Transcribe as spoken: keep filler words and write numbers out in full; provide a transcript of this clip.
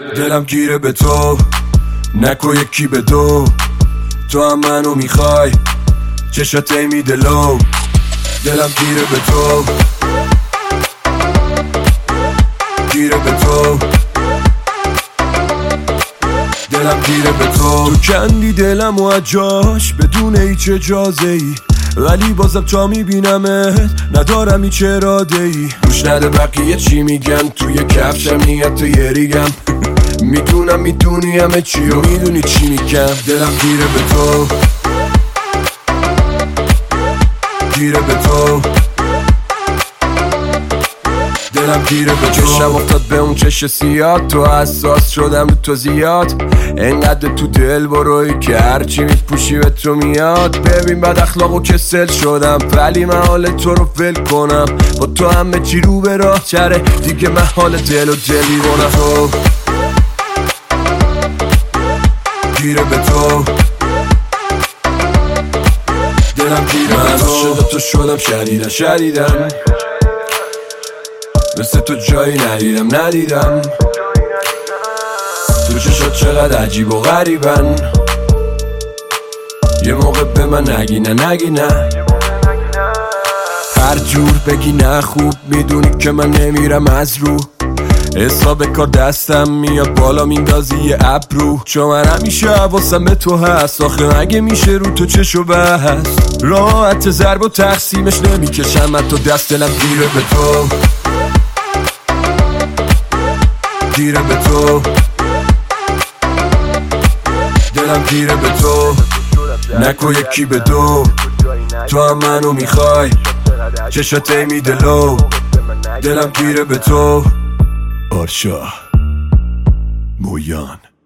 دلم گیره به تو، نکو یکی به دو. تو هم منو میخوای، چشات میده لو. دلم گیره به تو، گیره به تو، دلم گیره به تو. تو کندی دلم و اجاش بدون هیچ اجازه ای، ولی بازم تا میبینمت ندارم هیچ اراده ای. گوش نده بقیه چی میگن، توی کفشم نیت یه ریگم. میدونم میدونی همه چی و میدونی چی میگم. دلم گیره به تو، گیره به تو، دلم گیره به تو. چشم افتاد به اون چش سیاد، تو حساس شدم رو تو زیاد. انقدر تو دل بروی که هرچی میپوشی به تو میاد. ببین بد اخلاق و کسل شدم، ولی من حال تو رو ول کنم. با تو همه چی رو به راه چره، دیگه من حال دل و دلی بونم. تو گیره به تو، دلم گیره به تو. من عاشق تو شدم شدیدن شدیدن، مثل تو جایی ندیدم ندیدم. تو چشات چقدر عجیب و غریبن، یه موقع به من نگی نه نگی نه. هر جور بگی نه خوب میدونی که من نمیرم از رو. حساب کار دستم میاد بالا میندازی یه ابرو. چون من همیشه حواسم به تو هست، آخه مگه میشه رو تو چشو بست. راحت ضرب و تقسیمش نمیکشم من تو دست. دلم گیره به تو، گیره به تو، دلم گیره به تو، نکو یکی به دو. تو هم منو میخوای، چشات میده لو. دلم گیره به تو. آرشا مویان.